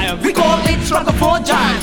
jive. We call it struggle for jive.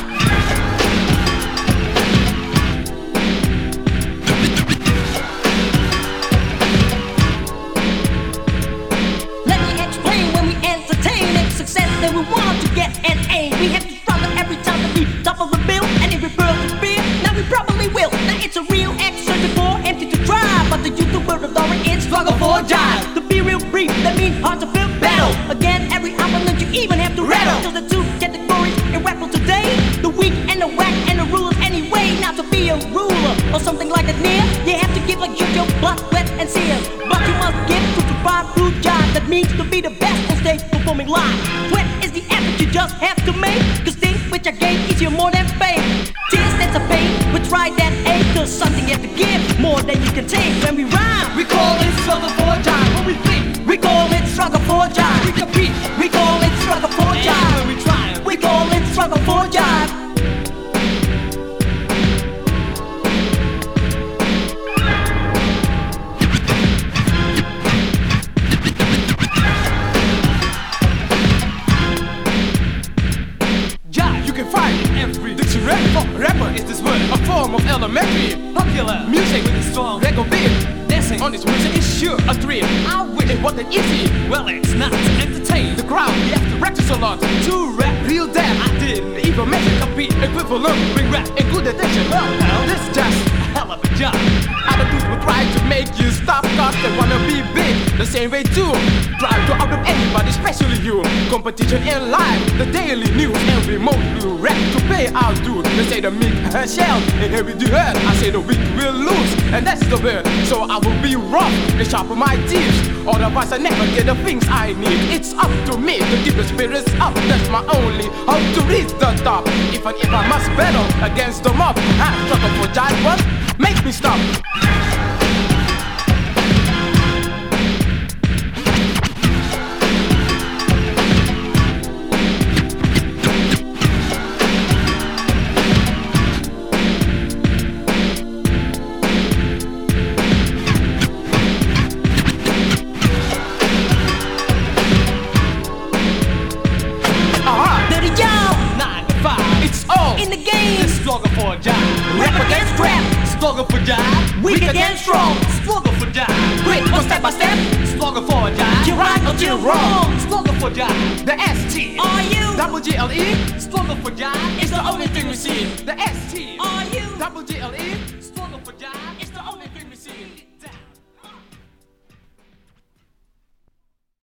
Let me explain when we entertain. It's success that we want to get and aim. We have to struggle every time to be top of the bill. And if we burn the fear, now we probably will. Now it's a real exercise for empty to try. But the YouTube word of story is struggle for jive. To be real brief, that means hard to feel battle. Again, every opponent you even have to rattle. So the two categories in rap today: the weak and the whack and the rulers anyway. Now to be a ruler or something like that near, you have to give like your blood, sweat and tears. But you must give to survive through jive. That means to be the best on stage performing live. Sweat is the effort you just have to make. Cause things which I gain easier more than fame. Tears that's a pain, we try that ache. Cause something you have to give more than you can take. When we rhyme, We call it struggle for jive. When we think, we call it struggle for jive. we compete. We call it struggle for And jive. when we try, We call it struggle for jive. jive you can find in every dictionary. For rapper is this word, a form of elementary. Popular music with a strong reggae beat. Dancing on this music is sure a thrill. I wish it wasn't easy. Well, it's not to entertain the crowd. We have to practice a lot to rap real damn. I didn't even make it compete equivalent. Bring rap and good attention. Well, now this just a hell of a job. Other dudes will try to make you stop cause they wanna be big. The same way too. Try to outdo anybody, especially you. Competition in life, the daily news, and remote will rap to pay our dues. They say the meek shall inherit the earth. I say the weak will lose, and that's the word. So I will be rough and sharpen my teeth. Otherwise I never get the things I need. It's up to me to keep the spirits up. That's my only hope to reach the top. Even if I must battle against the mob, I struggle for jive, what make me stop? Dirty job 9 to 5, it's all in the game. this struggle for a jive. Rap against rap. Struggle for jive. Weak against strong. Struggle for jive. Great one step by step. Struggle for a jive. You're right or you're wrong. Struggle for jive. The ST. Are you? Double GLE. Struggle for jive. It's the only thing we see. The ST. Are you?